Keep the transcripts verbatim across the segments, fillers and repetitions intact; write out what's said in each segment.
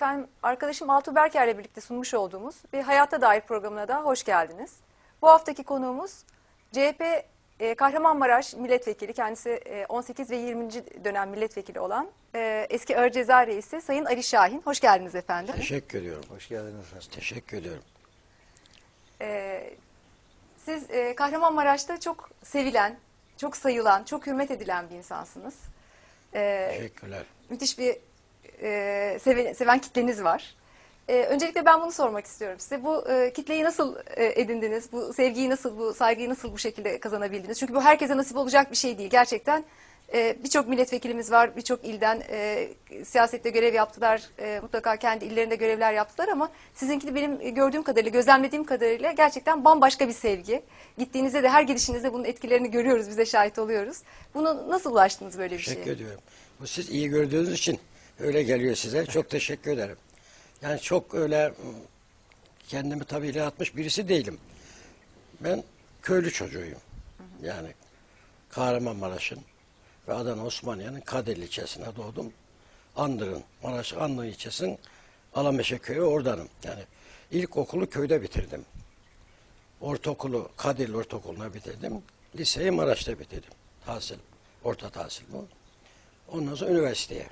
Efendim, arkadaşım Altuğ Berker ile birlikte sunmuş olduğumuz bir hayata dair programına da hoş geldiniz. Bu haftaki konuğumuz C H P e, Kahramanmaraş milletvekili, kendisi e, on sekiz ve yirminci dönem milletvekili olan e, eski Ağır Ceza Reisi Sayın Ali Şahin. Hoş geldiniz efendim. Teşekkür ediyorum. Hoş geldiniz. Teşekkür ediyorum. E, siz e, Kahramanmaraş'ta çok sevilen, çok sayılan, çok hürmet edilen bir insansınız. E, Teşekkürler. Müthiş bir e, seven, seven kitleniz var. E, öncelikle ben bunu sormak istiyorum size. Bu e, kitleyi nasıl e, edindiniz? Bu sevgiyi nasıl, bu saygıyı nasıl bu şekilde kazanabildiniz? Çünkü bu herkese nasip olacak bir şey değil. Gerçekten e, birçok milletvekilimiz var. Birçok ilden e, siyasette görev yaptılar. E, mutlaka kendi illerinde görevler yaptılar ama sizinki de benim gördüğüm kadarıyla, gözlemlediğim kadarıyla gerçekten bambaşka bir sevgi. Gittiğinizde de her gidişinizde bunun etkilerini görüyoruz, bize şahit oluyoruz. Bunu nasıl ulaştınız böyle bir şeye? Teşekkür ediyorum. Bu siz iyi gördüğünüz için öyle geliyor size. Çok teşekkür ederim. Yani çok öyle kendimi tabii ileri atmış birisi değilim. Ben köylü çocuğuyum. Yani Kahramanmaraş'ın ve Adana Osmaniye'nin Kadirli ilçesine doğdum. Andırın, Maraş Andırın ilçesinin Alameşe köyü oradanım. Yani ilkokulu köyde bitirdim. Ortaokulu Kadirli Ortaokulu'na bitirdim. Liseyi Maraş'ta bitirdim. Tahsil, orta tahsil bu. Ondan sonra üniversiteye.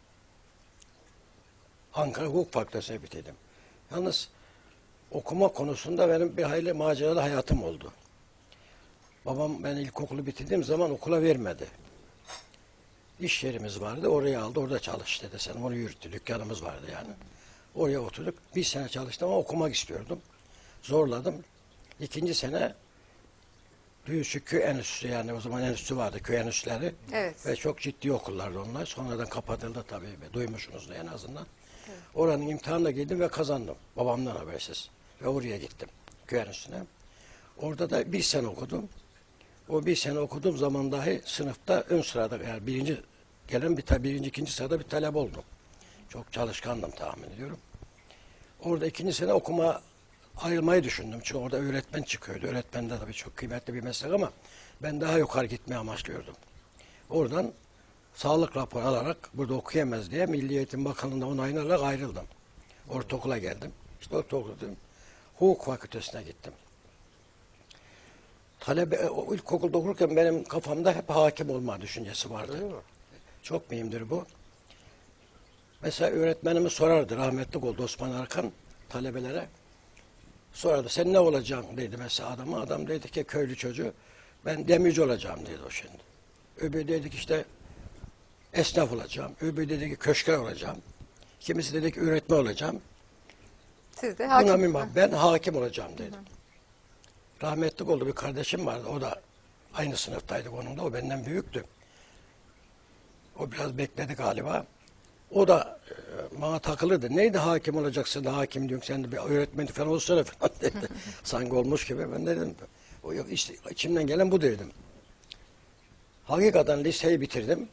Ankara Hukuk Fakültesi'ne bitirdim. Yalnız okuma konusunda benim bir hayli maceralı hayatım oldu. Babam ben ilkokulu bitirdiğim zaman okula vermedi. İş yerimiz vardı, oraya aldı, orada çalış dedi. Sen onu yürüttü, dükkanımız vardı yani. Oraya oturduk, bir sene çalıştım ama okumak istiyordum. Zorladım. İkinci sene Büyük Köy Enstitüsü, yani o zaman enstitü vardı, köy enstitüleri. Evet. Ve çok ciddi okullardı onlar. Sonradan kapatıldı tabii, duymuşsunuz en azından. Evet. Oranın imtihanına girdim ve kazandım. Babamdan habersiz. Ve oraya gittim, köy enstitüsüne. Orada da bir sene okudum. O bir sene okuduğum zaman dahi sınıfta ön sırada, yani birinci gelen bir birinci, ikinci sırada bir talep oldum. Çok çalışkandım tahmin ediyorum. Orada ikinci sene okuma ayrılmayı düşündüm. Çünkü orada öğretmen çıkıyordu. Öğretmen de tabii çok kıymetli bir meslek ama ben daha yukarı gitmeyi amaçlıyordum. Oradan sağlık raporu alarak burada okuyamaz diye Milli Eğitim Bakanlığı'nda onaylayarak ayrıldım. Ortaokula geldim. İşte ortaokula dedim. Hukuk Fakültesi'ne gittim. Talebe, o ilkokulda okurken benim kafamda hep hakim olma düşüncesi vardı. Çok mühimdir bu. Mesela öğretmenimiz sorardı, rahmetlik oldu Osman Arkan, talebelere. Sorardı, sen ne olacaksın dedi mesela adama. Adam dedi ki köylü çocuğu, ben demirci olacağım dedi o şimdi. Öbürü dedi ki işte esnaf olacağım. Öbürü dedi ki köşker olacağım. Kimisi dedi ki öğretmen olacağım. Siz de hakim. Buna ben hakim olacağım dedim. Hı hı. Rahmetlik oldu bir kardeşim vardı. O da aynı sınıftaydık onunla. O benden büyüktü. O biraz bekledi galiba. O da e, bana takılırdı. Neydi hakim olacaksın da hakim diyorsun, sen de bir öğretmen falan olsana falan dedi. Sanki olmuş gibi. Ben dedim, o yok işte içimden gelen bu dedim. Hakikaten liseyi bitirdim.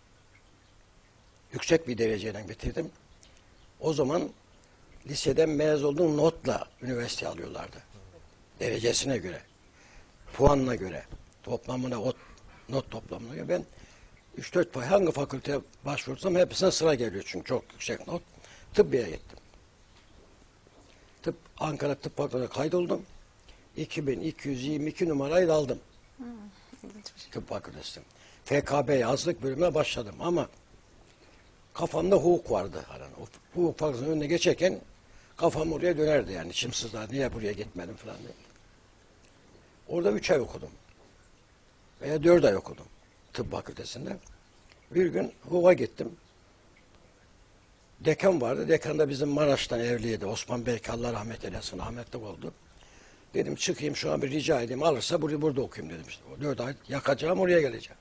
Yüksek bir dereceyle bitirdim. O zaman liseden mezun olduğum notla üniversite alıyorlardı. Derecesine göre. Puanına göre. Toplamına, o not toplamına göre. Ben üç dört pay hangi fakülteye başvursam hepsine sıra geliyor çünkü çok yüksek not. Tıbbiye gittim. Tıp, Ankara Tıp Fakültesi'ne kaydoldum. iki bin iki yüz yirmi iki numarayı da aldım. Hmm, Tıp Fakültesi. F K B yazlık bölümüne başladım ama kafamda hukuk vardı. Yani o hukuk fakültesinin önüne geçerken kafam oraya dönerdi yani. İçim sızlardı. Niye buraya gitmedim falan diye. Orada üç ay okudum. Veya dört ay okudum. Tıp Fakültesi'nde. Bir gün hukuka gittim. Dekan vardı. Dekan da bizim Maraş'tan evliydi. Osman Bey, Allah rahmet eylesin, rahmetli oldu. Dedim çıkayım şu an bir rica edeyim. Alırsa burayı burada okuyayım dedim. İşte. O dört ay yakacağım, oraya geleceğim.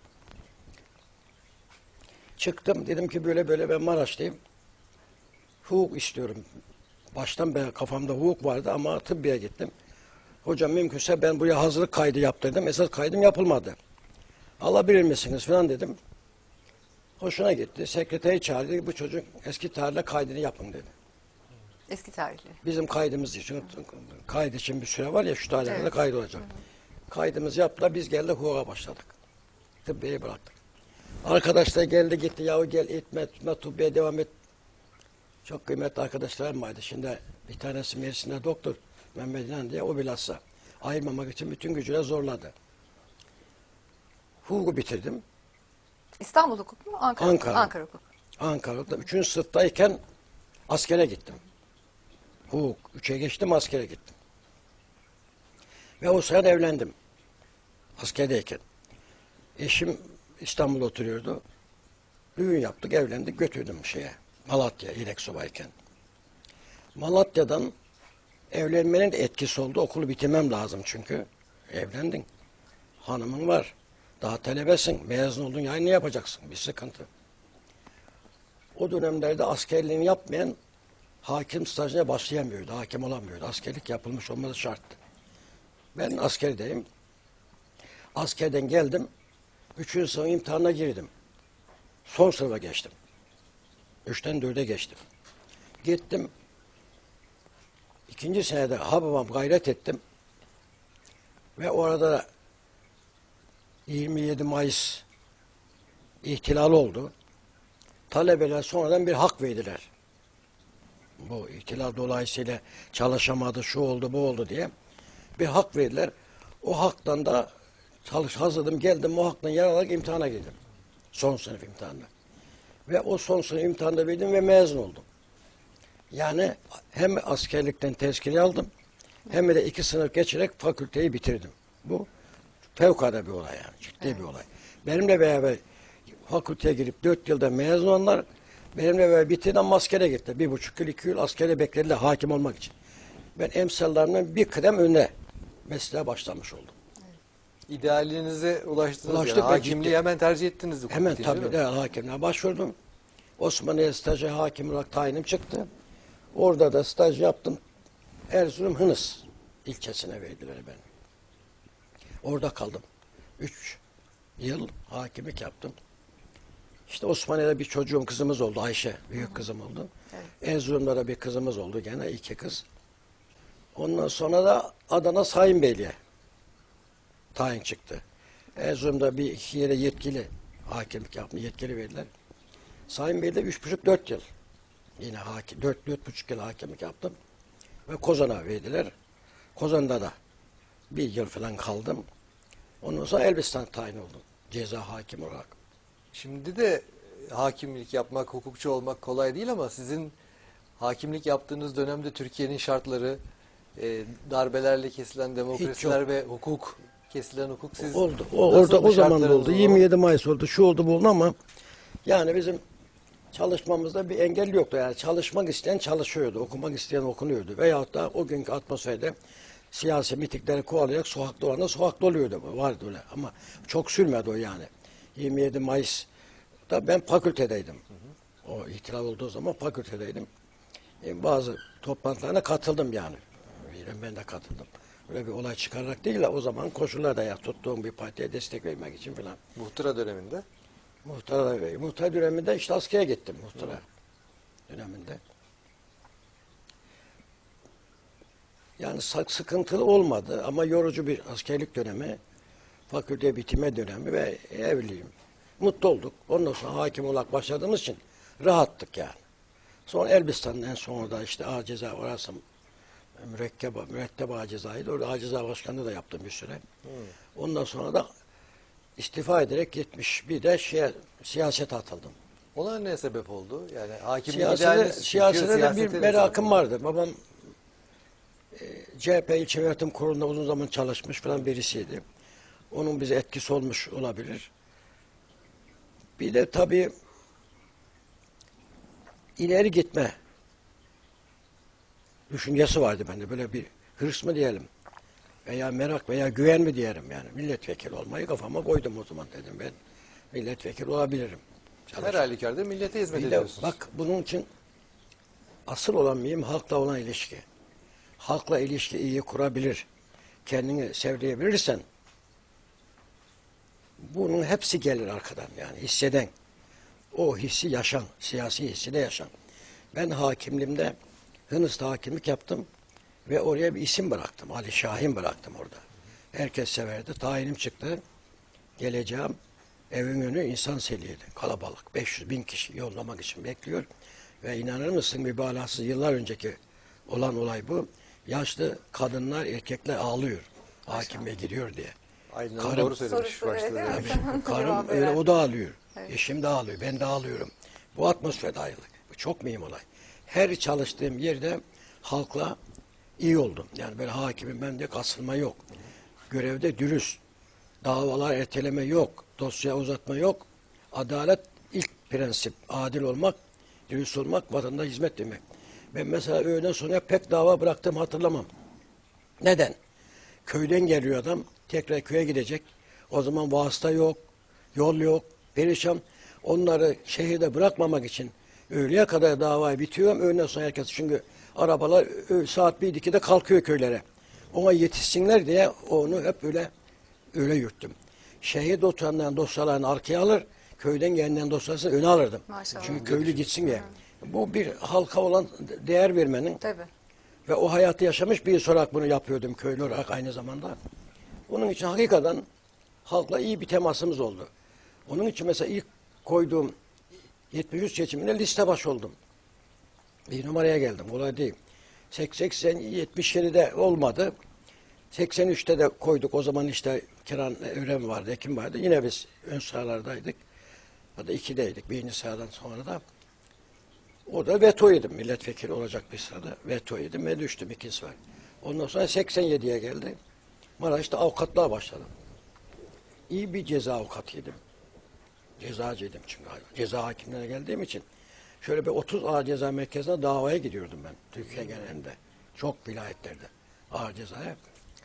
Çıktım. Dedim ki böyle böyle ben Maraş'tayım. Hukuk istiyorum. Baştan ben kafamda hukuk vardı ama tıbbiye gittim. Hocam mümkünse ben buraya hazırlık kaydı yaptırdım. Esas kaydım yapılmadı. Alabilir misiniz falan dedim. Hoşuna gitti. Sekreteri çağırdı. Bu çocuk eski tarihle kaydını yapın dedi. Eski tarihli. Bizim kaydımız için. Kaydı için bir süre var ya, şu tarihlerde evet. Kaydı olacak. Hı hı. Kaydımızı yaptılar. Biz geldik hukuka başladık. Tıbbiyeyi bıraktık. Arkadaşlar geldi gitti. Yahu gel etme, etme tıbbiye devam et. Çok kıymetli arkadaşlarım vardı. Şimdi bir tanesi Mersin'de doktor, Mehmet İnan diye, o bilhassa ayırmamak için bütün gücüyle zorladı. Hukuku bitirdim. İstanbul Hukuk mu? Ankara, Ankara. Ankara Hukuk. Ankara'da üçüncü sınıftayken askere gittim. Hukuk üçe geçtim, askere gittim. Ve o sırada evlendim. Askerdeyken. Eşim İstanbul'da oturuyordu. Düğün yaptık, evlendik, götürdüm şeye. Malatya, yedek subayken. Malatya'dan evlenmenin de etkisi oldu. Okulu bitirmem lazım çünkü. Evlendin. Hanımın var. Daha talebesin. Mezun oldun. Yani ne yapacaksın? Bir sıkıntı. O dönemlerde askerliğini yapmayan hakim stajına başlayamıyordu. Hakim olamıyordu. Askerlik yapılmış olması şarttı. Ben askerdeyim. Askerden geldim. Üçüncü sınıf imtihanına girdim. Son sınıfa geçtim. Üçten dörde geçtim. Gittim. İkinci senede hababam gayret ettim. Ve orada yirmi yedi Mayıs ihtilali oldu. Talebeler sonradan bir hak verdiler. Bu ihtilal dolayısıyla çalışamadı, şu oldu, bu oldu diye bir hak verdiler. O haktan da çalış hazırladım, geldim, o haktan yararlanarak imtihana girdim. Son sınıf imtihanına. Ve o son sınıf imtihanında verdim ve mezun oldum. Yani hem askerlikten tezkire aldım, hem de iki sınıf geçerek fakülteyi bitirdim. Bu fevkalade bir olay yani, ciddi evet. bir olay. Benimle beraber fakülteye girip dört yılda mezun olanlar, benimle beraber bitirden askere gitti. Bir buçuk yıl, iki yıl askere beklediler hakim olmak için. Ben emsallarımdan bir kıdem önüne mesleğe başlamış oldum. İdealinize ulaştınız. Ulaştık yani. ve Hakimliği ciddi. hemen tercih ettiniz. Hemen tabii de hakimliğe başvurdum. Osmaniye stajı hakim olarak tayinim çıktı. Orada da staj yaptım. Erzurum Hınıs ilçesine verdiler beni. Orada kaldım. Üç yıl hakimlik yaptım. İşte Osmaniye'de bir çocuğum, kızımız oldu. Ayşe, büyük kızım oldu. Evet. Erzurum'da da bir kızımız oldu. Gene iki kız. Ondan sonra da Adana Sayın Beyliğe tayin çıktı. Erzurum'da bir iki yere yetkili hakimlik yaptım. Yetkili verdiler. Sayın Bey'de üç buçuk dört yıl. Yine hakim, dört, dört buçuk yıl hakimlik yaptım. Ve Kozan'a verdiler. Kozan'da da bir yıl falan kaldım. Ondan sonra Elbistan tayin oldum. Ceza hakim olarak. Şimdi de hakimlik yapmak, hukukçu olmak kolay değil ama sizin hakimlik yaptığınız dönemde Türkiye'nin şartları, e, darbelerle kesilen demokrasiler ve hukuk, kesilen hukuk siz oldu. O, orada o zaman da oldu. yirmi yedi Mayıs oldu. Şu oldu bu oldu ama yani bizim çalışmamızda bir engel yoktu. Yani çalışmak isteyen çalışıyordu. Okumak isteyen okunuyordu. Veyahut da o günkü atmosferde siyasi mitikleri kovalayarak sokakta olan da sokakta oluyordu. Vardı öyle ama çok sürmedi o yani. yirmi yedi Mayıs'ta ben fakültedeydim. Hı hı. O ihtilal olduğu zaman fakültedeydim. E, bazı toplantılarına katıldım yani. Ben de katıldım. Böyle bir olay çıkararak değil de o zaman koşullarda ya tuttuğum bir partiye destek vermek için falan. Muhtıra döneminde? Muhtara, muhtara döneminde işte askere gittim muhtara Hı. döneminde. Yani sıkıntılı olmadı ama yorucu bir askerlik dönemi, fakülte bitime dönemi ve evliyim. Mutlu olduk. Ondan sonra hakim olarak başladığımız için rahattık yani. Sonra Elbistan'ın en sonunda işte ağır ceza orası mürekkep, mürettep ağır cezaydı. Orada ağır ceza başkanlığı da yaptım bir süre. Hmm. Ondan sonra da istifa ederek yetmiş birde şeye, siyasete atıldım. Ona ne sebep oldu? Yani hakim siyasete, siyasete de bir merakım vardı. Babam e, C H P İlçe Yönetim Kurulu'nda uzun zaman çalışmış falan birisiydi. Onun bize etkisi olmuş olabilir. Bir de tabii ileri gitme düşüncesi vardı bende. Böyle bir hırs mı diyelim veya merak veya güven mi diyelim yani. Milletvekili olmayı kafama koydum o zaman dedim ben. Milletvekili olabilirim. Her halükarda millete hizmet bir ediyorsunuz. De, bak bunun için asıl olan mühim halkla olan ilişki. Halkla ilişki iyi kurabilir. Kendini sevdirebilirsen bunun hepsi gelir arkadan yani hisseden. O hissi yaşan, siyasi hissi de yaşan. Ben hakimliğimde Hınıs'ta hakimlik yaptım ve oraya bir isim bıraktım. Ali Şahin bıraktım orada. Herkes severdi. Tayinim çıktı. Geleceğim. Evin önü insan seliydi. Kalabalık. beş yüz bin kişi yollamak için bekliyor. Ve inanır mısın mübalağasız yıllar önceki olan olay bu. Yaşlı kadınlar, erkekler ağlıyor. Hakime giriyor diye. Aynen Karım- doğru söylemiş Sorusu, başta. evet, da. evet. Tabii, karım Cevap öyle, veren. o da ağlıyor. Evet. Eşim de ağlıyor, ben de ağlıyorum. Bu atmosferde ayrılık. Bu çok mühim olay. Her çalıştığım yerde halkla iyi oldum. Yani böyle hakimim ben de kasılma yok. Görevde dürüst. Davalar erteleme yok. Dosya uzatma yok. Adalet ilk prensip. Adil olmak, dürüst olmak, vatanda hizmet demek. Ben mesela öğleden sonra pek dava bıraktım hatırlamam. Neden? Köyden geliyor adam, tekrar köye gidecek. O zaman vasıta yok, yol yok, perişan. Onları şehirde bırakmamak için öğleye kadar davayı bitiyor. Öğleden sonra herkes, çünkü arabalar ö- saat bir ikide kalkıyor köylere. Ona yetişsinler diye onu hep öyle öyle yürüttüm. Şehirde oturanların dosyalarını arkaya alır, köyden gelenden dosyasını öne alırdım. Maşallah. Çünkü köylü gitsin diye. Bu bir halka olan değer vermenin Tabii. ve o hayatı yaşamış bir olarak bunu yapıyordum köylü olarak aynı zamanda. Onun için hakikaten halkla iyi bir temasımız oldu. Onun için mesela ilk koyduğum yetmiş üç seçiminde liste başı oldum. Bir numaraya geldim. Kolay değil. seksen yetmiş yedide olmadı. seksen üçte de koyduk. O zaman işte Kiran Evren vardı, Ekim vardı. Yine biz ön sıralardaydık. Ya da ikideydik. Birinci sıradan sonra da. O da veto yedim. Milletvekili olacak bir sırada. Veto yedim ve düştüm. İkisi var. Ondan sonra seksen yediye geldi. Maraş'ta avukatlığa başladım. İyi bir ceza avukatıydım. Cezacıydım çünkü. Ceza hakimlerine geldiğim için. Şöyle bir otuz ağır ceza merkezine davaya gidiyordum ben. Türkiye genelinde. Çok vilayetlerde. Ağır cezaya.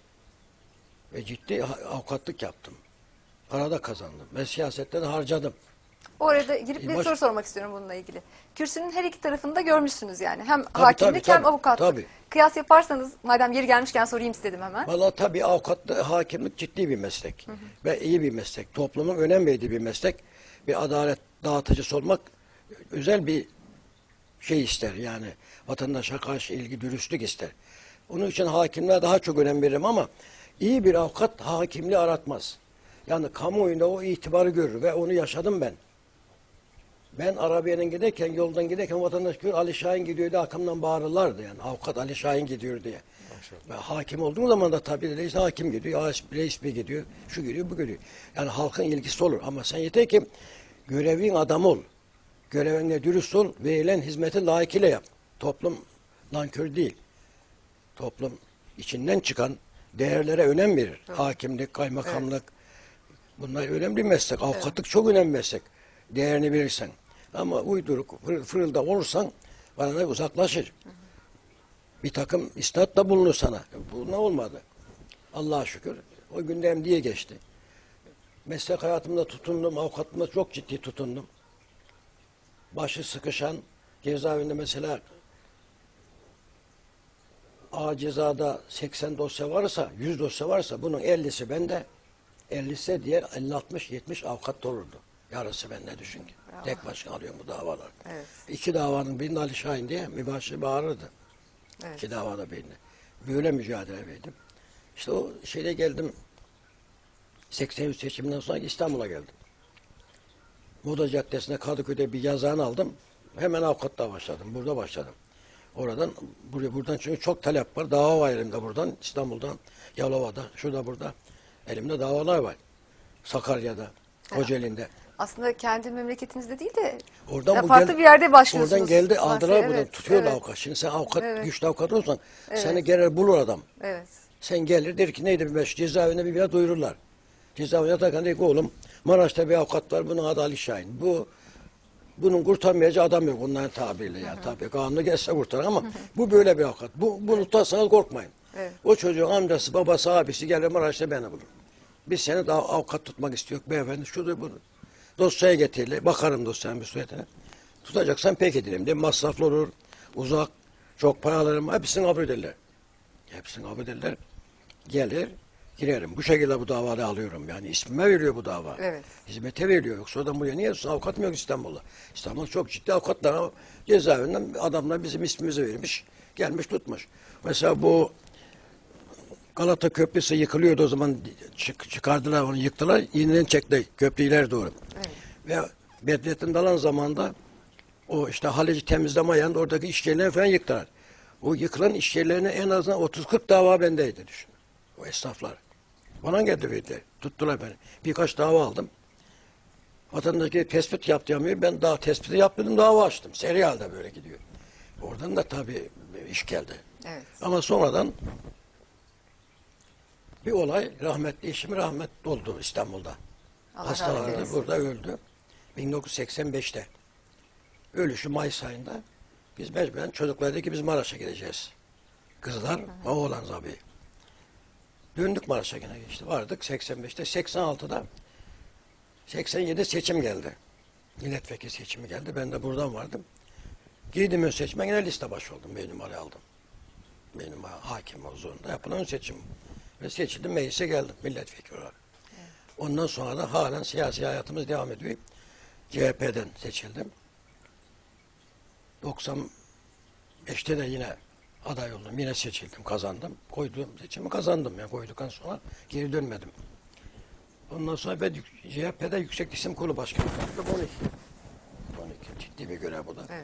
Ve ciddi avukatlık yaptım. Para da kazandım. Ve siyasette de harcadım. Orada girip bir Baş- soru sormak istiyorum bununla ilgili. Kürsünün her iki tarafını da görmüşsünüz yani. Hem Tabii, hakimlik tabii, hem tabii, avukatlık. tabii. Kıyas yaparsanız, madem yeri gelmişken sorayım istedim hemen. Valla tabii avukatlık, hakimlik ciddi bir meslek. Hı hı. Ve iyi bir meslek. Toplumun önem verdiği bir meslek. Bir adalet dağıtıcısı olmak özel bir şey ister yani. Vatandaşa karşı ilgi, dürüstlük ister. Onun için hakimliğe daha çok önem veririm ama iyi bir avukat hakimliği aratmaz. Yani kamuoyunda o itibarı görür ve onu yaşadım ben. Ben arabayla giderken, yoldan giderken vatandaş görür, Ali Şahin gidiyor diye arkamdan bağırırlardı yani. Avukat Ali Şahin gidiyor diye. Ve hakim olduğum zaman da tabii reis hakim gidiyor, reis bey gidiyor, şu gidiyor, bu gidiyor. Yani halkın ilgisi olur ama sen yeter ki görevin adam ol. Görevine dürüst ol, verilen hizmeti layıkıyla yap. Toplum nankör değil. Toplum içinden çıkan değerlere önem verir. Evet. Hakimlik, kaymakamlık. Evet. Bunlar önemli bir meslek. Avukatlık evet. çok önemli bir meslek. Değerini verirsen. Ama uyduruk, fır, fırıldak olursan bana da uzaklaşır. Hı hı. Bir takım isnat da bulunur sana. Bu ne olmadı? Allah'a şükür. O gündem diye geçti. Meslek hayatımda tutundum, avukatlığımda çok ciddi tutundum. Başı sıkışan, cezaevinde mesela A cezada seksen dosya varsa, yüz dosya varsa bunun ellisi bende, ellisi diğer elli altmış yetmiş avukat olurdu. Yarısı bende düşün ki. Bravo. Tek başına alıyorum bu davalar. Evet. İki davanın birinde Ali Şahin diye mübaşir bağırırdı. Evet. İki davada birinde. Böyle mücadele verdim. İşte o şeyde geldim, seksen üç seçiminden sonra İstanbul'a geldim. Moda Caddesi'nde Kadıköy'de bir yazan aldım. Hemen avukatlığa başladım. Burada başladım. Oradan, buraya, buradan çünkü çok talep var. Dava var elimde buradan. İstanbul'dan, Yalova'da, şurada burada. Elimde davalar var. Sakarya'da, Kocaeli'nde. Aslında kendi memleketinizde değil de oradan bu farklı geldi, bir yerde başlıyorsunuz. Oradan geldi aldılar evet, buradan. Tutuyor evet. avukat. Şimdi sen avukat, evet. güçlü avukat olsan evet. seni gelir bulur adam. Evet. Sen gelir der ki neydi bir meşhur cezaevine bir yer duyururlar. Cezaevine yatarken der ki oğlum Maraş'ta bir avukat var. Bunun adı Ali Şahin. Bu bunun kurtarmayacağı adam yok onların tabiriyle yani. Tabii kanunu gelse kurtar ama bu böyle bir avukat. Bu, bunu tutarsanız korkmayın. Evet. O çocuğun amcası, babası, abisi gelir Maraş'ta beni bulur. Biz seni daha avukat tutmak istiyoruz beyefendi. Şudur bunu. Dosyaya getirilir. Bakarım dosyanın bir suretine. Tutacaksan pek edelim diye. Masraflı olur. Uzak. Çok para alırım. Hepsini kabul ederler. Hepsini kabul ederler. Gelir. Girerim. Bu şekilde bu davayı alıyorum. Yani ismime veriyor bu dava. Evet. Hizmete veriyor. Yoksa oradan buraya niye avukat mı yok İstanbul'da? İstanbul çok ciddi avukatlar. Cezaevinden adamlar bizim ismimizi vermiş. Gelmiş tutmuş. Mesela bu Galata Köprüsü yıkılıyordu o zaman. Çık, çıkardılar onu yıktılar. Yeniden çekti köprü ileri doğru. Evet. Ve Bedrettin Dalan zamanında O işte Halici temizleme yanında oradaki iş yerlerini falan yıktılar. O yıkılan iş yerlerine en azından otuz kırk dava bendeydi düşün. O esnaflar. Bana geldi verdi. Tuttular beni. Birkaç dava aldım. Vatandaşı tespit yap diyemiyor. Ben daha tespiti yapmadım, dava açtım. Seri halde böyle gidiyor. Oradan da tabii iş geldi. Evet. Ama sonradan bir olay, rahmetli eşim rahmetli oldu İstanbul'da. Allah rahmet Hastalandı, eylesin. burada öldü. bin dokuz yüz seksen beşte. Ölüşü Mayıs ayında. Biz mecburen çocuklar dedi ki biz Maraş'a gideceğiz. Kızlar, oğlan tabii. Döndük Maraş'a yine işte. Vardık seksen beşte. seksen altıda seksen yedi seçim geldi. Milletvekili seçimi geldi. Ben de buradan vardım. Girdim ön seçime yine liste başı oldum. Bir numarayı aldım. Benim hakim huzurunda yapılan ön seçim. Ve seçildim, meclise geldim milletvekili olarak. Evet. Ondan sonra da halen siyasi hayatımız devam ediyor. C H P'den seçildim. doksan beşte de yine aday oldum. Yine seçildim, kazandım. Koyduğum seçimi kazandım. Yani koyduktan sonra geri dönmedim. Ondan sonra ben C H P'de Yüksek Disiplin Kurulu Başkanı oldum. on iki. on iki ciddi bir görev bu da. Evet.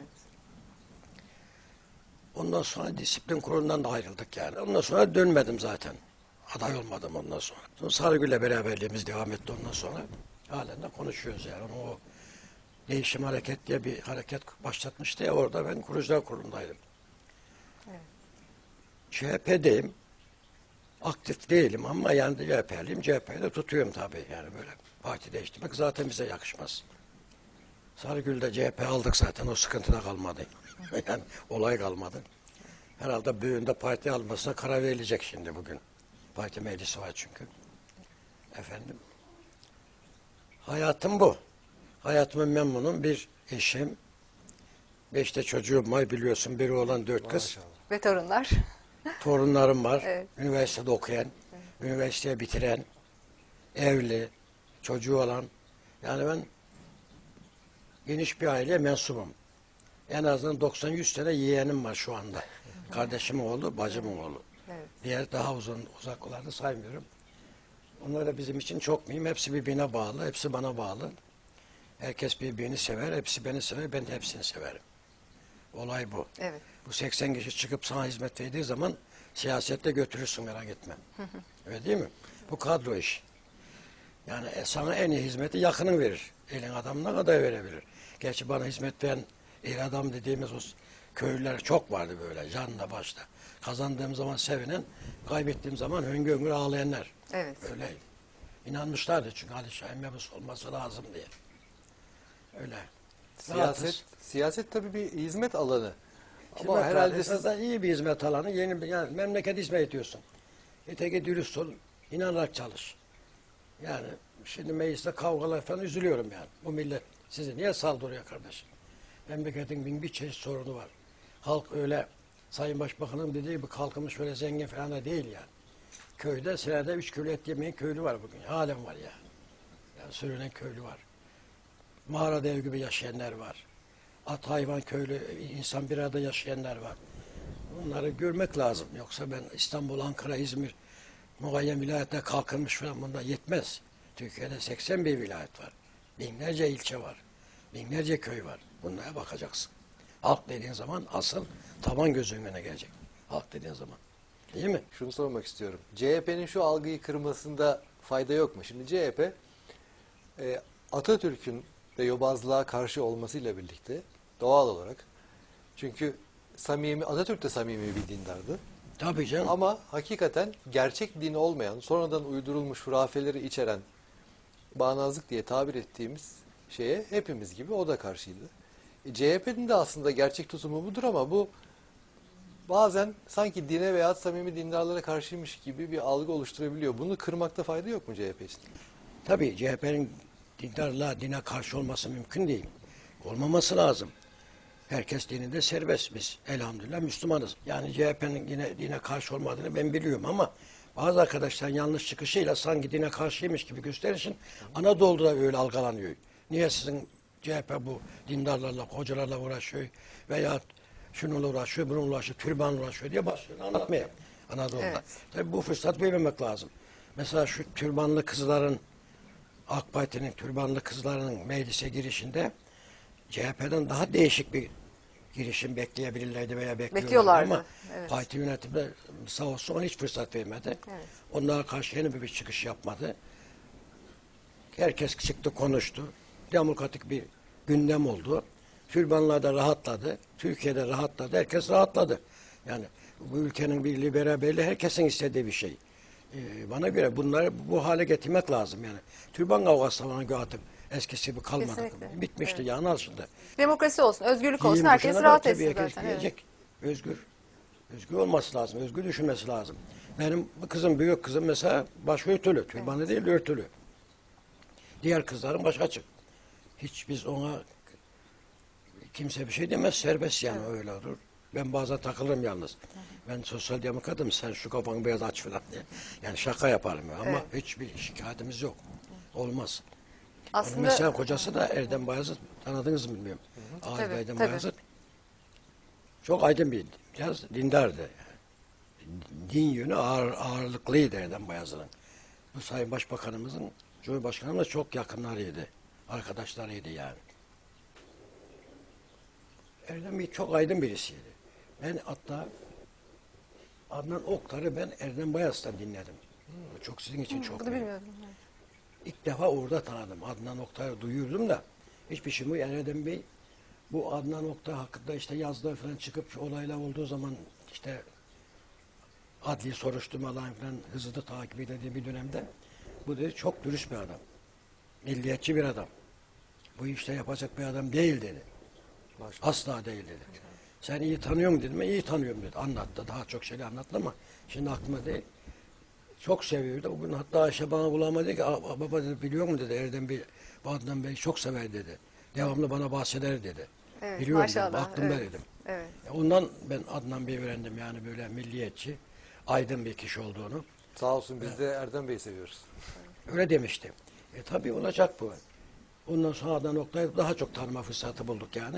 Ondan sonra disiplin kurulundan da ayrıldık yani. Ondan sonra dönmedim zaten. Aday olmadım ondan sonra. Sonra Sarıgül'le beraberliğimiz devam etti ondan sonra. Halen de konuşuyoruz yani. Onu o Değişim Hareket diye bir hareket başlatmıştı ya, orada ben kurucular kurulundaydım. Evet. C H P'deyim. Aktif değilim ama yani C H P'liyim. C H P'yi de tutuyorum tabii yani böyle. Parti değiştirmek zaten bize yakışmaz. Sarıgül'de C H P aldık zaten, o sıkıntıda kalmadı. Yani olay kalmadı. Herhalde büyüğünde parti almasına karar verilecek şimdi bugün. Parti meclisi var çünkü. Efendim. Hayatım bu. Hayatımın memnunum. Bir eşim. Beşte çocuğum var biliyorsun. Biri olan dört kız. Maşallah. Ve torunlar. Torunlarım var. Evet. Üniversitede okuyan, üniversiteyi bitiren, evli, çocuğu olan. Yani ben geniş bir aileye mensubum. En azından doksan yüz tane yeğenim var şu anda. Kardeşimin oğlu, bacımın oğlu. Evet. Diğer daha uzun uzak olanı saymıyorum. Onlar da bizim için çok mühim. Hepsi birbirine bağlı, hepsi bana bağlı. Herkes birbirini sever, hepsi beni sever, ben de hepsini severim. Olay bu. Evet. Bu seksen kişi çıkıp sana hizmet verdiği zaman siyasette götürürsün, merak etme. Öyle değil mi? Bu kadro iş. Yani sana en iyi hizmeti yakının verir. Elin adamına kadar verebilir. Gerçi bana hizmet veren el adam dediğimiz o köylüler çok vardı böyle canla başla. Kazandığım zaman sevinen, kaybettiğim zaman höngür höngür ağlayanlar. Evet. Öyle inanmışlardı çünkü Ali Şahin mebus olması lazım diye. Öyle. Siyaset, Rahatız. siyaset tabii bir hizmet alanı. Ama Hizmet herhalde alanı, siz esasında iyi bir hizmet alanı. Yeni bir, yani memleket hizmet ediyorsun. Öteki dürüst ol, inanarak çalış. Yani şimdi mecliste kavgalar falan üzülüyorum yani. Bu millet sizi niye saldırıyor kardeşim? Memleketin bin bir çeşit sorunu var. Halk öyle, Sayın Başbakan'ın dediği gibi kalkınmış böyle zengin falan da değil yani. Köyde senede üç kilo et yemeyen köylü var bugün. Halen var yani. Yani sürünen köylü var. Mağarada ev gibi yaşayanlar var. At hayvan köylü insan bir arada yaşayanlar var. Bunları görmek lazım. Yoksa ben İstanbul, Ankara, İzmir muayyen vilayette kalkınmış falan bunda yetmez. Türkiye'de seksen bir vilayet var. Binlerce ilçe var. Binlerce köy var. Bunlara bakacaksın. Halk dediğin zaman asıl taban gözünün önüne gelecek. Halk dediğin zaman. Değil mi? şunu sormak istiyorum. C H P'nin şu algıyı kırmasında fayda yok mu? Şimdi C H P e, Atatürk'ün ve yobazlığa karşı olmasıyla birlikte doğal olarak, çünkü samimi, Atatürk de samimi bir dindardı. Tabii canım. Ama hakikaten gerçek din olmayan, sonradan uydurulmuş hurafeleri içeren bağnazlık diye tabir ettiğimiz şeye hepimiz gibi o da karşıydı. E, C H P'nin de aslında gerçek tutumu budur ama bu bazen sanki dine veya samimi dindarlara karşıymış gibi bir algı oluşturabiliyor. Bunu kırmakta fayda yok mu C H P için? Tabii C H P'nin dindarlığa, dine karşı olması mümkün değil. Olmaması lazım. Herkes dininde serbest. Biz elhamdülillah Müslümanız. Yani C H P'nin yine dine karşı olmadığını ben biliyorum ama bazı arkadaşlar yanlış çıkışıyla sanki dine karşıymış gibi gösterir için Anadolu'da öyle algılanıyor. Niye sizin C H P bu dindarlarla, hocalarla uğraşıyor veya şununla uğraşıyor, bununla uğraşıyor, türbanla uğraşıyor diye başlıyor anlatmaya Anadolu'da. Evet. Tabii bu fırsat vermemek lazım. Mesela şu türbanlı kızların, AK Parti'nin türbanlı kızlarının meclise girişinde C H P'den daha değişik bir girişim bekleyebilirlerdi veya bekliyorlardı Bekliyorlardı, ama evet. parti yönetimi sağ olsun ona hiç fırsat vermedi. Evet. Onlara karşı yeni bir çıkış yapmadı. Herkes çıktı konuştu. Demokratik bir gündem oldu. Türbanlar da rahatladı. Türkiye'de rahatladı. Herkes rahatladı. Yani bu ülkenin bir liberal belli herkesin istediği bir şey. Ee, bana göre bunları bu hale getirmek lazım yani. Türban kavgası bana göre artık eskisi gibi kalmadı. Kesinlikle. Bitmişti Evet. yani aslında. Demokrasi olsun, özgürlük olsun, Giyim herkes kuşana rahat bak, tabii etsin herkes zaten. Evet. giyecek. Özgür. Özgür olması lazım. Özgür düşünmesi lazım. Benim bu kızım, büyük kızım mesela başı örtülü. Türbanı değil örtülü. Diğer kızların başı açık. Hiç biz ona kimse bir şey demez. Serbest yani öyle olur. Ben bazen takılırım yalnız. Ben sosyal demokratım. Sen şu kafanı biraz aç falan diye. Yani şaka yaparım ya. Ama Evet. hiçbir şikayetimiz yok. Olmaz. Onun Aslında mesela kocası da Erdem Bayezid, tanıdınız mı bilmiyorum. Ağır Tabii, Erdem tabii. Bayezid. Çok aydın bir, biraz dindardı. Din yönü ağır, ağırlıklıydı Erdem Bayezid'in. Bu Sayın Başbakanımızın, Cumhurbaşkanımızla çok yakınlarıydı. Arkadaşlarıydı yani. Erdem Bey çok aydın birisiydi. Ben hatta Adnan Oktar'ı ben Erdem Bayezid'den dinledim. Bu çok sizin için çok bunu mühim. bilmiyordum. İlk defa orada tanıdım. Adnan Oktar'ı duyuyordum da hiçbir şey bu. Yani Erdem Bey bu Adnan Oktar hakkında işte yazılar falan çıkıp şu olaylar olduğu zaman işte adli soruşturmalar falan hızlı takip edildiği bir dönemde bu dedi çok dürüst bir adam. Milliyetçi bir adam. Bu işte yapacak bir adam değil dedi. Maşallah. Asla değil dedi. Sen iyi tanıyor musun dedim. İyi tanıyorum dedi. Anlattı. Daha çok şeyler anlattı ama şimdi aklıma değil. Çok seviyordu. Bugün hatta Ayşe bana kulağıma dedi ki "Aa, baba dedi biliyor musun dedi Erdem Bey, bu Adnan Bey çok sever dedi. Devamlı bana bahseder dedi. Evet, Biliyorum maşallah, dedim. Aklımda evet. dedim. Evet. E, Ondan ben Adnan Bey'i öğrendim yani böyle milliyetçi, aydın bir kişi olduğunu. Sağ olsun biz de Erdem Bey'i seviyoruz. Öyle demişti. E tabii olacak bu. Ondan sonra Adnan Oktar'ı daha çok tanıma fırsatı bulduk yani.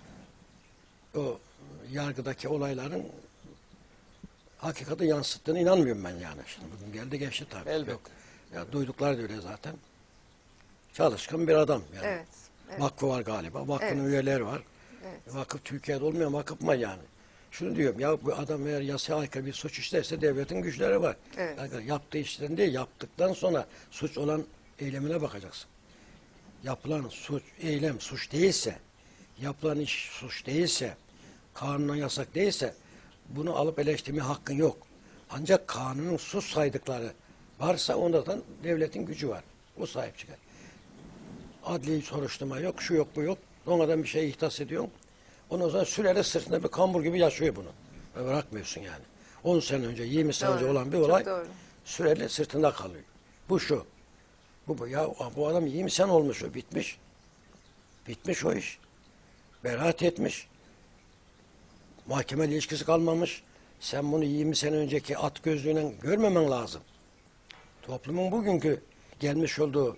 O yargıdaki olayların hakikati yansıttığına inanmıyorum ben yani. Şimdi bugün geldi geçti tabii. Elbette. Yok. Ya duyduklar da öyle zaten. Çalışkan bir adam yani. Evet. Evet. Vakfı var galiba. Vakfın Evet. üyeleri var. Evet. Vakıf Türkiye'de olmayan vakıf mı yani? Şunu diyorum ya bu adam eğer yasaya aykırı bir suç işlerse devletin güçleri var. Evet. Yani yaptığı işten değil yaptıktan sonra suç olan eylemine bakacaksın. Yapılan suç, eylem suç değilse, yapılan iş suç değilse, kanuna yasak değilse bunu alıp eleştirme hakkın yok. Ancak kanunun suç saydıkları varsa ondan devletin gücü var. O sahip çıkar. Adli soruşturma yok, şu yok, bu yok. Sonradan bir şey ihtas ediyorsun. Ondan sonra süreli sırtında bir kambur gibi yaşıyor bunu. Ve bırakmıyorsun yani. on sene önce, yirmi sene önce Doğru, olan bir çok olay doğru. süreli sırtında kalıyor. Bu şu. Bu, bu ya bu adam yirmi sene olmuş o bitmiş. Bitmiş o iş. Beraat etmiş. Mahkeme ilişkisi kalmamış. Sen bunu yirmi sene önceki at gözlüğüyle görmemen lazım. Toplumun bugünkü gelmiş olduğu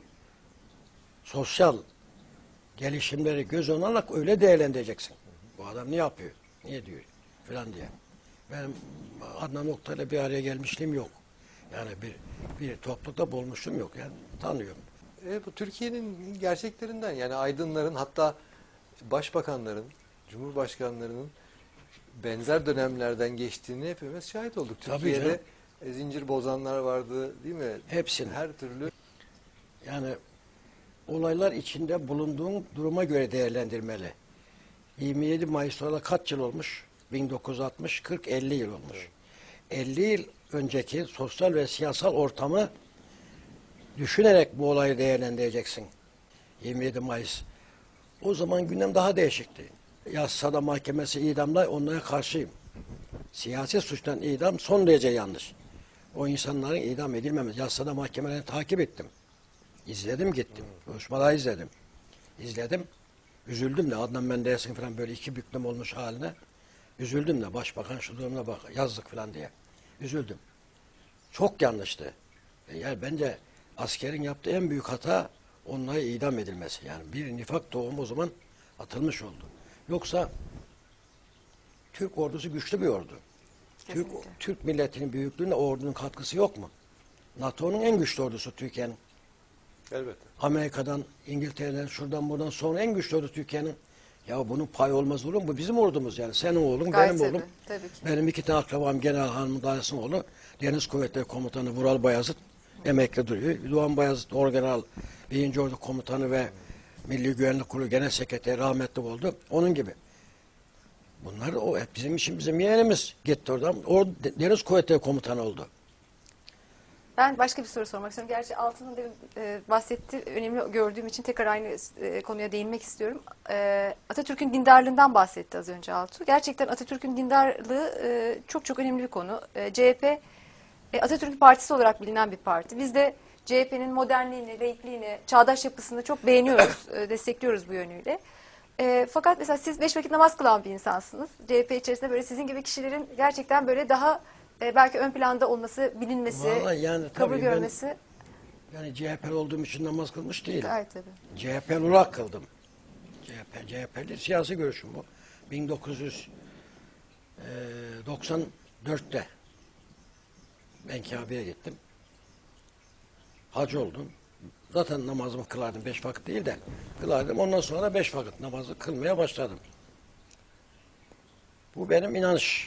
sosyal gelişimleri göz önüne alarak öyle değerlendireceksin. Bu adam ne yapıyor? Niye diyor? Falan diye. Benim Adnan Oktar'la bir araya gelmişliğim yok. Yani bir bir toplulukta bulmuşluğum yok. Yani tanıyorum. E, bu Türkiye'nin gerçeklerinden yani aydınların hatta başbakanların, cumhurbaşkanlarının benzer dönemlerden geçtiğini hepimiz şahit olduk. Tabii Türkiye'de canım. e, zincir bozanlar vardı değil mi? Hepsini. Her türlü. Yani olaylar içinde bulunduğun duruma göre değerlendirmeli. yirmi yedi Mayıs sonra kaç yıl olmuş? bin dokuz yüz altmış, kırk, elli yıl olmuş. elli yıl önceki sosyal ve siyasal ortamı düşünerek bu olayı değerlendireceksin. yirmi yedi Mayıs. O zaman gündem daha değişikti. Yassada mahkemesi idamla onlara karşıyım. Siyasi suçtan idam son derece yanlış. O insanların idam edilmemesi. Yassada mahkemelerini takip ettim. İzledim gittim. Konuşmalar izledim. İzledim. Üzüldüm de Adnan Menderes'in falan böyle iki büklüm olmuş haline. Üzüldüm de başbakan şu durumuna bak yazdık falan diye. Üzüldüm. Çok yanlıştı. E yani bence askerin yaptığı en büyük hata onlara idam edilmesi. Yani bir nifak tohumu o zaman atılmış oldu. Yoksa Türk ordusu güçlü bir ordu. Türk, Kesinlikle. Türk milletinin büyüklüğüne ordunun katkısı yok mu? NATO'nun en güçlü ordusu Türkiye'nin. Elbette. Amerika'dan, İngiltere'den, şuradan buradan sonra en güçlü ordu Türkiye'nin. Ya bunun pay olmaz olur mu? Bu bizim ordumuz yani. Senin oğlun, Gayet benim tabii, oğlum. tabii ki. Benim iki tane akrabam General Hanım Dayıs'ın oğlu. Deniz Kuvvetleri Komutanı Vural Bayazıt emekli duruyor. Doğan Bayazıt Orgeneral birinci Ordu Komutanı ve Milli Güvenlik Kurulu Genel Sekreteri rahmetli oldu. Onun gibi. Bunlar o hep bizim için bizim yeğenimiz. Gitti oradan. O Deniz Kuvvetleri Komutanı oldu. Ben başka bir soru sormak istiyorum. Gerçi Altun'un demin e, bahsetti. Önemli gördüğüm için tekrar aynı e, konuya değinmek istiyorum. E, Atatürk'ün dindarlığından bahsetti az önce Altuğ. Gerçekten Atatürk'ün dindarlığı e, çok çok önemli bir konu. E, C H P e, Atatürk'ün partisi olarak bilinen bir parti. Biz de C H P'nin modernliğini, laikliğini, çağdaş yapısını çok beğeniyoruz, e, destekliyoruz bu yönüyle. E, fakat mesela siz beş vakit namaz kılan bir insansınız. C H P içerisinde böyle sizin gibi kişilerin gerçekten böyle daha e, belki ön planda olması, bilinmesi, Vallahi yani kabul tabii ben- görmesi. Yani C H P'li olduğum için namaz kılmış değilim. Gayet tabii. C H P'li olarak kıldım. C H P, C H P'li siyasi görüşüm bu. bin dokuz yüz doksan dörtte ben Kabe'ye gittim. Hacı oldum. Zaten namazımı kılardım. Beş vakit değil de kılardım. Ondan sonra beş vakit namazı kılmaya başladım. Bu benim inanış.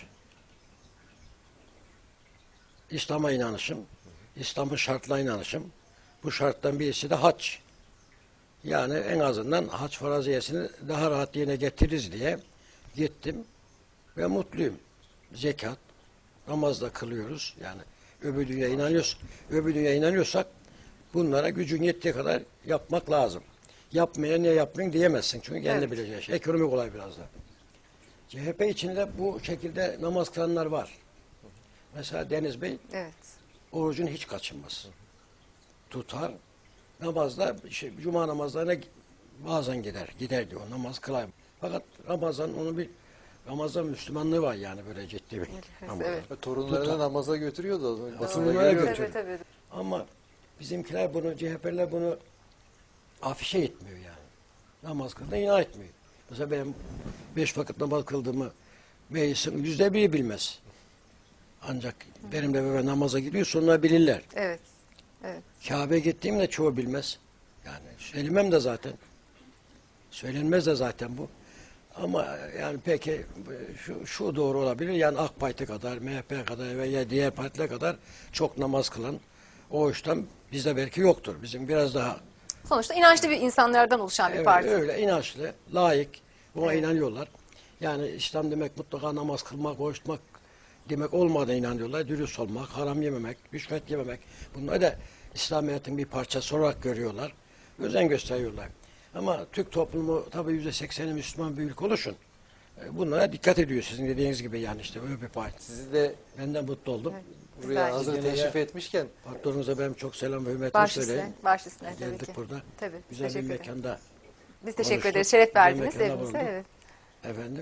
İslam'a inanışım. İslam'ın şartlarına inanışım. Bu şarttan birisi de hac. Yani en azından hac faraziyesini daha rahat yerine getiririz diye gittim ve mutluyum. Zekat, namaz da kılıyoruz. Yani öbür dünyaya inanıyoruz. Öbür dünyaya inanıyorsak bunlara gücün yettiği kadar yapmak lazım. Yapmaya niye yapmayın diyemezsin. Çünkü kendi Evet. bileceği şey. Ekonomik olay biraz da. C H P içinde bu şekilde namaz kılanlar var. Mesela Deniz Bey Evet. orucunu hiç kaçınmaz. Tutar. Namazda, şey, cuma namazlarına bazen gider. Gider diyor. Namaz kılayım. Fakat Ramazan onun bir Ramazan Müslümanlığı var yani böyle ciddi bir Ramazan. Evet. Ve torunlarını Tutar. namaza götürüyordu. Basında Torunlara görüyoruz. götürüyor. Tabii tabii. Ama bizimkiler bunu, C H P'liler bunu afişe etmiyor yani. Namaz kıldığına inan etmiyor. Mesela benim beş vakit namaz kıldığımı meclisin yüzde biri bilmez. Ancak benimle beraber namaza gidiyor, sonra bilirler. Evet. Evet. Kabe'ye gittiğimde çoğu bilmez. Yani söylemem de zaten. Söylenmez de zaten bu. Ama yani peki şu, şu doğru olabilir. Yani AK Parti kadar, M H P kadar veya diğer partiler kadar çok namaz kılan o işten bizde belki yoktur. Bizim biraz daha Sonuçta inançlı bir insanlardan oluşan bir evet, parti. öyle inançlı, layık, buna Evet. inanıyorlar. Yani İslam demek mutlaka namaz kılmak, oruç tutmak demek olmadığına inanıyorlar. Dürüst olmak, haram yememek, rüşvet yememek. Bunları da İslamiyet'in bir parçası olarak görüyorlar. Özen gösteriyorlar. Ama Türk toplumu tabii yüzde sekseni Müslüman bir ülke oluşun. E, Bunlara dikkat ediyor sizin dediğiniz gibi yani işte öyle bir parti. Sizi de Ben de mutlu oldum. Evet. buraya Güzel. hazır Gene teşrif ya- etmişken Patronumuza benim çok selam ve hürmetimi Baş söyleyin. üstüne, baş üstüne tabii Geldik ki. burada. Tabii. Güzel bir Teşekkür ederim. mekanda Biz teşekkür konuştuk. ederiz. Şeref Güzel verdiniz mekanda evimize. bulunduk. Evet. efendim.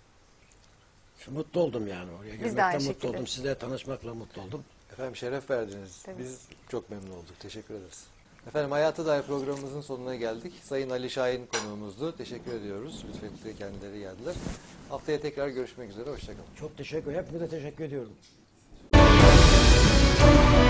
Şu mutlu oldum yani oraya de gelmekten aynı mutlu şekilde. oldum. Sizle tanışmakla mutlu oldum. efendim şeref verdiniz. Tabii. Biz çok memnun olduk. Teşekkür ederiz. Efendim Hayata Dair programımızın sonuna geldik. Sayın Ali Şahin konuğumuzdu. Teşekkür ediyoruz. Lütfetle kendileri geldiler. Haftaya tekrar görüşmek üzere. Hoşçakalın. Çok teşekkür ederim. Hepinize teşekkür ediyorum.